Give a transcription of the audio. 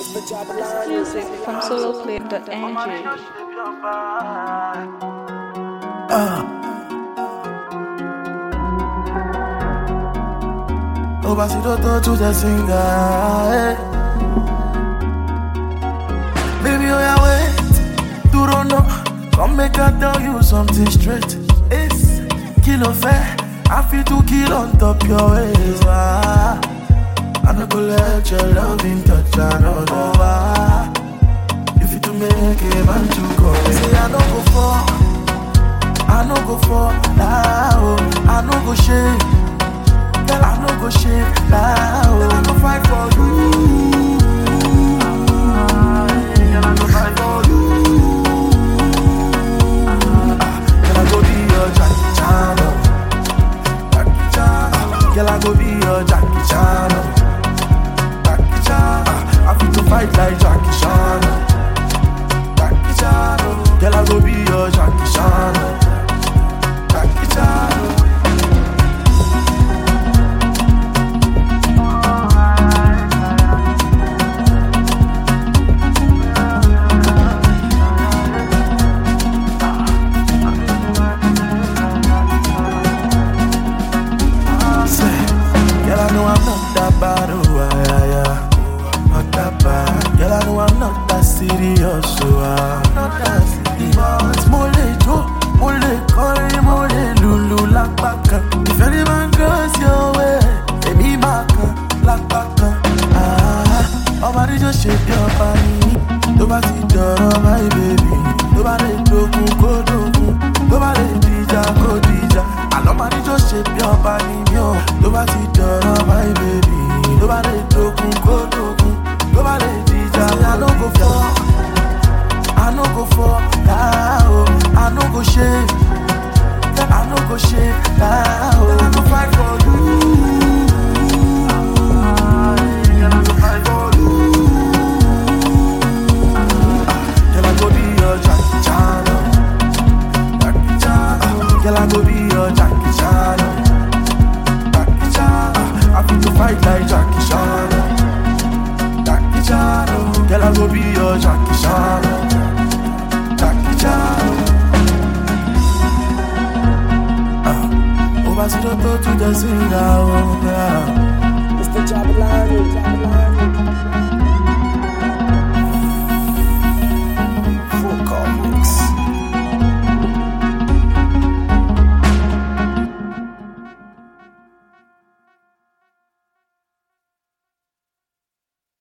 Music from soloclip.ng. Oh, Basido to the singer. Baby, oh yeah, wait. You don't know. Come make I tell you something straight. It's kilo fair. I feel to kill on top your waist. I no go let your loving touch another. If you to make a man to go, say I no go for, I no go for, now I no go shake, girl I no go shake, now girl I no fight for you, girl I no fight for you, girl I go be your Jackie Chan, Jackie Chan, girl I go be your Jackie Chan. I feel to fight like Jackie Chan. Jackie Chan. Girl, I go be your Jackie Chan. Jackie Chan. Say, girl, I know I'm not that bad, not that bad. Girl, I know I'm not that serious, so I'm not that serious. Mole kori, mole lulu like baka. If any man goes your way, baby baka, like baka. Nobody just shake your body. Nobody doro my baby. Nobody dogun go dogun. Nobody dija go dija. Nobody just shake your body, yo. Nobody doro my baby. Nobody dogun go dogun. Nobody dija. I no go for, I no go for, now I no go shake, I no go shake, now I no fight for you, I no fight for you. Girl, I go be your Jackie Chan, Jackie Chan. Girl, I go be your Jackie Chan, Jackie Chan. I feel to fight like Jackie Chan. Girl, I go be your Jackie Chan. Jackie Chan. Basido to the singer. Mr. Jabalani.